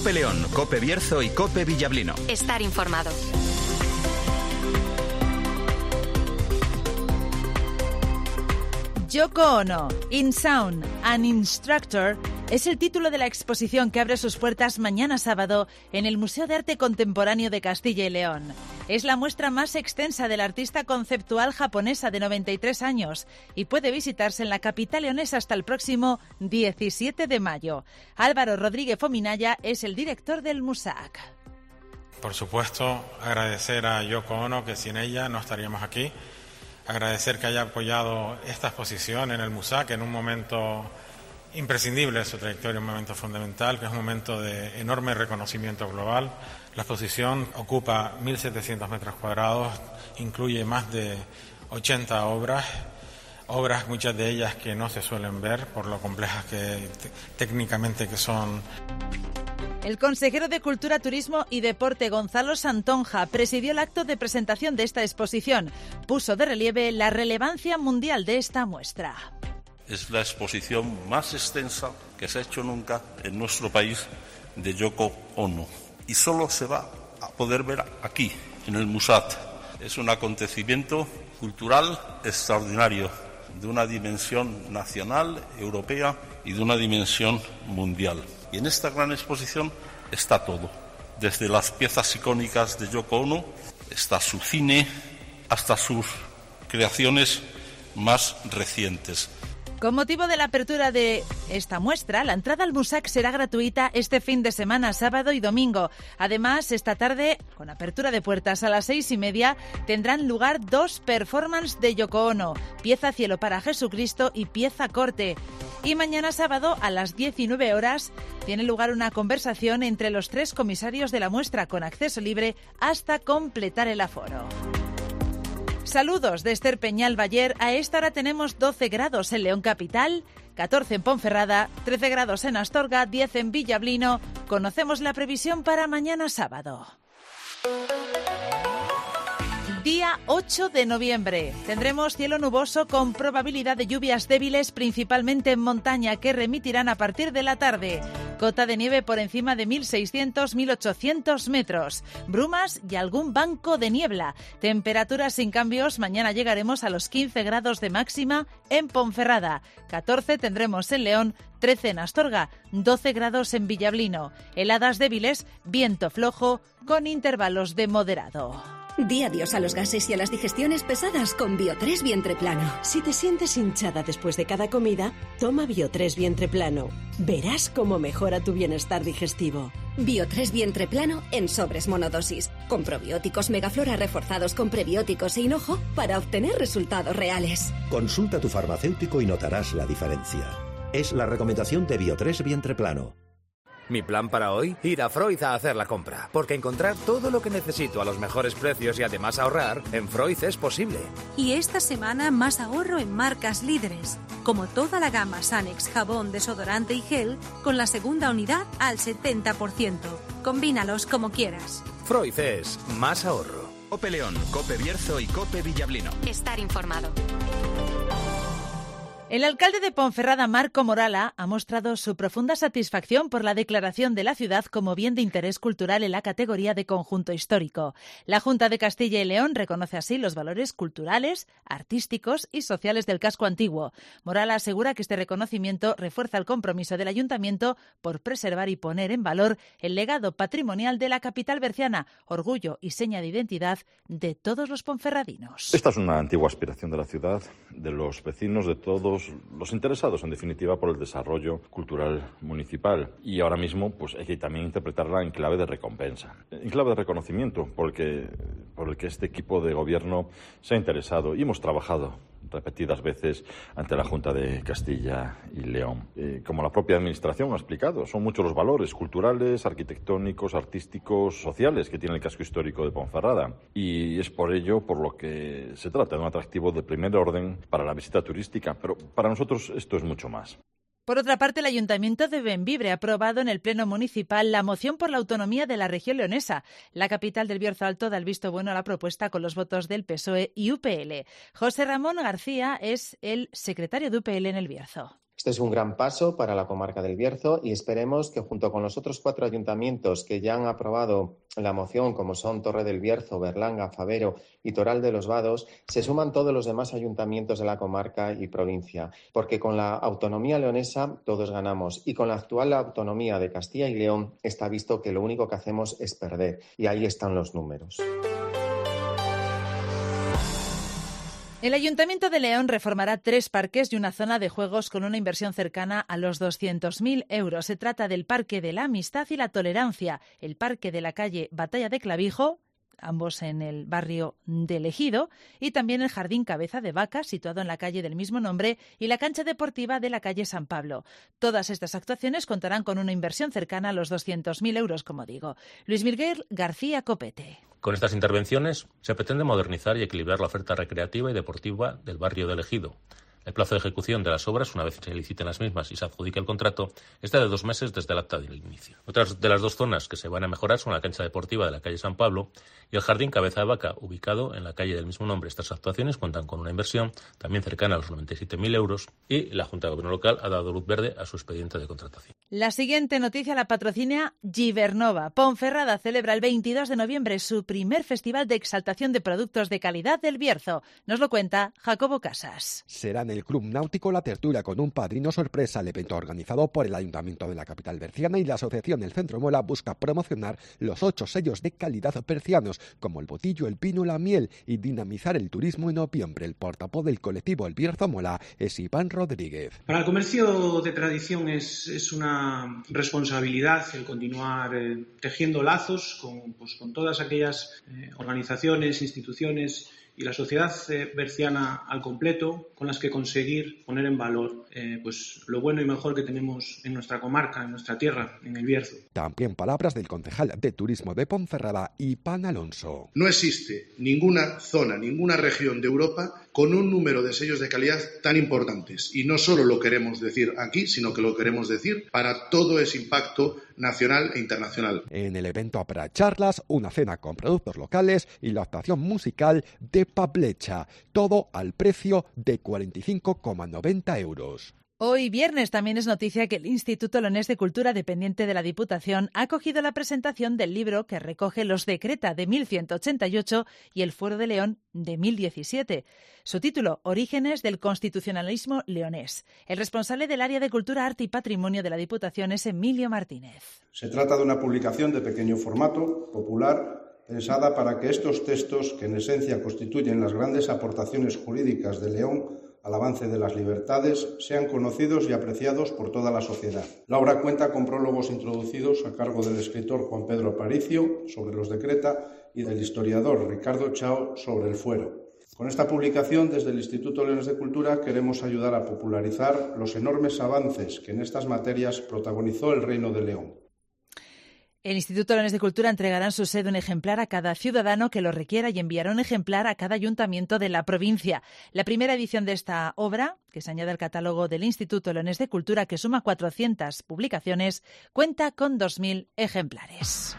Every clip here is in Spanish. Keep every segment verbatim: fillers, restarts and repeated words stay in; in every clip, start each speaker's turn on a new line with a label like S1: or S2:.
S1: Cope León, Cope Bierzo y Cope Villablino.
S2: Estar informado.
S3: Yoko Ono, In Sound, an Instructor, es el título de la exposición que abre sus puertas mañana sábado en el Museo de Arte Contemporáneo de Castilla y León. Es la muestra más extensa de la artista conceptual japonesa de noventa y tres años y puede visitarse en la capital leonesa hasta el próximo diecisiete de mayo. Álvaro Rodríguez Fominaya es el director del MUSAC.
S4: Por supuesto, agradecer a Yoko Ono, que sin ella no estaríamos aquí. Agradecer que haya apoyado esta exposición en el MUSAC en un momento imprescindible de su trayectoria, un momento fundamental, que es un momento de enorme reconocimiento global. La exposición ocupa mil setecientos metros cuadrados, incluye más de ochenta obras, obras muchas de ellas que no se suelen ver por lo complejas que técnicamente que son.
S3: El consejero de Cultura, Turismo y Deporte, Gonzalo Santonja, presidió el acto de presentación de esta exposición. Puso de relieve la relevancia mundial de esta muestra.
S5: Es la exposición más extensa que se ha hecho nunca en nuestro país de Yoko Ono. Y solo se va a poder ver aquí, en el MUSAT. Es un acontecimiento cultural extraordinario, de una dimensión nacional, europea y de una dimensión mundial. Y en esta gran exposición está todo, desde las piezas icónicas de Yoko Ono, está su cine, hasta sus creaciones más recientes.
S3: Con motivo de la apertura de esta muestra, la entrada al MUSAC será gratuita este fin de semana, sábado y domingo. Además, esta tarde, con apertura de puertas a las seis y media, tendrán lugar dos performances de Yoko Ono, pieza Cielo para Jesucristo y pieza Corte. Y mañana sábado, a las diecinueve horas, tiene lugar una conversación entre los tres comisarios de la muestra con acceso libre hasta completar el aforo. Saludos de Esther Peñal Bayer. A esta hora tenemos doce grados en León Capital, catorce en Ponferrada, trece grados en Astorga, diez en Villablino. Conocemos la previsión para mañana sábado. Día ocho de noviembre. Tendremos cielo nuboso con probabilidad de lluvias débiles, principalmente en montaña, que remitirán a partir de la tarde. Cota de nieve por encima de mil seiscientos a mil ochocientos metros. Brumas y algún banco de niebla. Temperaturas sin cambios. Mañana llegaremos a los quince grados de máxima en Ponferrada. catorce tendremos en León, trece en Astorga, doce grados en Villablino. Heladas débiles, viento flojo con intervalos de moderado.
S6: Di adiós a los gases y a las digestiones pesadas con Bio tres Vientre Plano.
S7: Si te sientes hinchada después de cada comida, toma Bio tres Vientre Plano. Verás cómo mejora tu bienestar digestivo.
S6: Bio tres Vientre Plano en sobres monodosis, con probióticos Megaflora reforzados con prebióticos e hinojo para obtener resultados reales.
S8: Consulta a tu farmacéutico y notarás la diferencia. Es la recomendación de Bio tres Vientre Plano.
S9: Mi plan para hoy, ir a Freud a hacer la compra, porque encontrar todo lo que necesito a los mejores precios y además ahorrar, en Freud es posible.
S10: Y esta semana más ahorro en marcas líderes, como toda la gama Sanex, jabón, desodorante y gel, con la segunda unidad al setenta por ciento. Combínalos como quieras.
S9: Freud es más ahorro.
S1: Cope León, Cope Bierzo y Cope Villablino.
S2: Estar informado.
S3: El alcalde de Ponferrada, Marco Morala, ha mostrado su profunda satisfacción por la declaración de la ciudad como bien de interés cultural en la categoría de conjunto histórico. La Junta de Castilla y León reconoce así los valores culturales, artísticos y sociales del casco antiguo. Morala asegura que este reconocimiento refuerza el compromiso del ayuntamiento por preservar y poner en valor el legado patrimonial de la capital berciana, orgullo y seña de identidad de todos los ponferradinos.
S11: Esta es una antigua aspiración de la ciudad, de los vecinos, de todos los interesados, en definitiva, por el desarrollo cultural municipal. Y ahora mismo pues hay que también interpretarla en clave de recompensa, en clave de reconocimiento, porque, por el que este equipo de gobierno se ha interesado y hemos trabajado repetidas veces ante la Junta de Castilla y León. Eh, como la propia Administración ha explicado, son muchos los valores culturales, arquitectónicos, artísticos, sociales que tiene el casco histórico de Ponferrada. Y es por ello por lo que se trata de un atractivo de primer orden para la visita turística. Pero para nosotros esto es mucho más.
S3: Por otra parte, el Ayuntamiento de Bembibre ha aprobado en el Pleno Municipal la moción por la autonomía de la región leonesa. La capital del Bierzo Alto da el visto bueno a la propuesta con los votos del P S O E y U P L. José Ramón García es el secretario de U P L en el Bierzo.
S2: Este es un gran paso para la comarca del Bierzo y esperemos que junto con los otros cuatro ayuntamientos que ya han aprobado la moción, como son Torre del Bierzo, Berlanga, Favero y Toral de los Vados, se suman todos los demás ayuntamientos de la comarca y provincia, porque con la autonomía leonesa todos ganamos y con la actual autonomía de Castilla y León está visto que lo único que hacemos es perder, y ahí están los números.
S3: El Ayuntamiento de León reformará tres parques y una zona de juegos con una inversión cercana a los doscientos mil euros. Se trata del Parque de la Amistad y la Tolerancia, el Parque de la calle Batalla de Clavijo, ambos en el barrio del Ejido, y también el Jardín Cabeza de Vaca, situado en la calle del mismo nombre, y la cancha deportiva de la calle San Pablo. Todas estas actuaciones contarán con una inversión cercana a los doscientos mil euros, como digo. Luis Miguel García Copete.
S12: Con estas intervenciones se pretende modernizar y equilibrar la oferta recreativa y deportiva del barrio del Ejido. El plazo de ejecución de las obras, una vez se liciten las mismas y se adjudique el contrato, está de dos meses desde el acta del inicio. Otras de las dos zonas que se van a mejorar son la cancha deportiva de la calle San Pablo y el Jardín Cabeza de Vaca, ubicado en la calle del mismo nombre. Estas actuaciones cuentan con una inversión también cercana a los noventa y siete mil euros y la Junta de Gobierno local ha dado luz verde a su expediente de contratación.
S3: La siguiente noticia la patrocina Gibernova. Ponferrada celebra el veintidós de noviembre su primer festival de exaltación de productos de calidad del Bierzo. Nos lo cuenta Jacobo Casas.
S13: Será en el Club Náutico La Tertulia con un padrino sorpresa. El evento organizado por el Ayuntamiento de la capital berciana y la asociación El Centro Mola busca promocionar los ocho sellos de calidad bercianos como el botillo, el pino, la miel y dinamizar el turismo en noviembre. El portavoz del colectivo El Bierzo Mola es Iván Rodríguez.
S14: Para el comercio de tradición es, es una responsabilidad el continuar eh, tejiendo lazos con, pues, con todas aquellas eh, organizaciones, instituciones y la sociedad eh, berciana al completo, con las que conseguir poner en valor eh, pues lo bueno y mejor que tenemos en nuestra comarca, en nuestra tierra, en el Bierzo.
S13: También palabras del concejal de Turismo de Ponferrada, Iván Alonso.
S15: No existe ninguna zona, ninguna región de Europa con un número de sellos de calidad tan importantes. Y no solo lo queremos decir aquí, sino que lo queremos decir para todo ese impacto nacional e internacional.
S13: En el evento habrá charlas, una cena con productos locales y la actuación musical de Pablecha. Todo al precio de cuarenta y cinco coma noventa euros.
S3: Hoy viernes también es noticia que el Instituto Leonés de Cultura, dependiente de la Diputación, ha acogido la presentación del libro que recoge los Decreta de mil ciento ochenta y ocho y el Fuero de León de mil diecisiete. Su título, Orígenes del Constitucionalismo Leonés. El responsable del área de Cultura, Arte y Patrimonio de la Diputación es Emilio Martínez.
S16: Se trata de una publicación de pequeño formato, popular, pensada para que estos textos, que en esencia constituyen las grandes aportaciones jurídicas de León al avance de las libertades, sean conocidos y apreciados por toda la sociedad. La obra cuenta con prólogos introducidos a cargo del escritor Juan Pedro Aparicio sobre los Decreta y del historiador Ricardo Chao sobre el Fuero. Con esta publicación, desde el Instituto Leonés de Cultura, queremos ayudar a popularizar los enormes avances que en estas materias protagonizó el Reino de León.
S3: El Instituto Leonés de Cultura entregará en su sede un ejemplar a cada ciudadano que lo requiera y enviará un ejemplar a cada ayuntamiento de la provincia. La primera edición de esta obra, que se añade al catálogo del Instituto Leonés de Cultura, que suma cuatrocientas publicaciones, cuenta con dos mil ejemplares.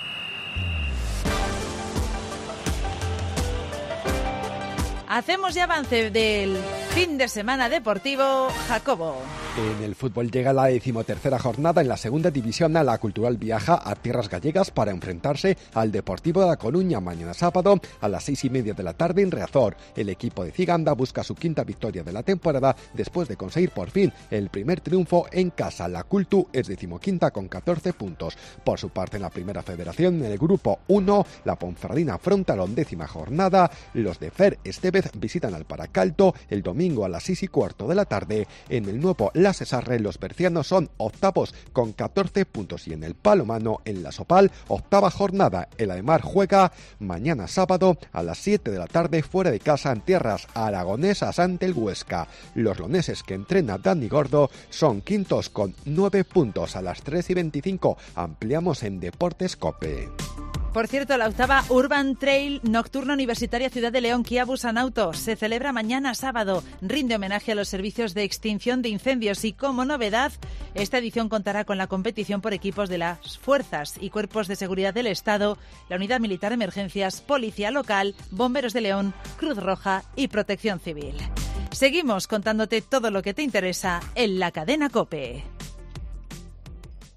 S3: Hacemos ya avance del fin de semana deportivo, Jacobo.
S13: En el fútbol llega la decimotercera jornada en la segunda división. A La Cultural viaja a tierras gallegas para enfrentarse al Deportivo de La Coruña mañana sábado a las seis y media de la tarde en Riazor. El equipo de Ciganda busca su quinta victoria de la temporada después de conseguir por fin el primer triunfo en casa. La Cultu es decimoquinta con catorce puntos. Por su parte, en la primera federación, en el grupo uno, la Ponferradina afronta la undécima jornada. Los de Fer Estevez visitan al Paracalto el domingo a las seis y cuarto de la tarde. En el nuevo La Cesarre, los bercianos son octavos con catorce puntos y en el Palomano, en la Sopal, octava jornada. El Ademar juega mañana sábado a las siete de la tarde fuera de casa en tierras aragonesas ante el Huesca. Los leoneses que entrena Dani Gordo son quintos con nueve puntos. A las tres y veinticinco ampliamos en Deportes COPE.
S3: Por cierto, la octava Urban Trail Nocturna Universitaria Ciudad de León Kia Busan Auto se celebra mañana sábado. Rinde homenaje a los servicios de extinción de incendios y, como novedad, esta edición contará con la competición por equipos de las Fuerzas y Cuerpos de Seguridad del Estado, la Unidad Militar de Emergencias, Policía Local, Bomberos de León, Cruz Roja y Protección Civil. Seguimos contándote todo lo que te interesa en la cadena COPE.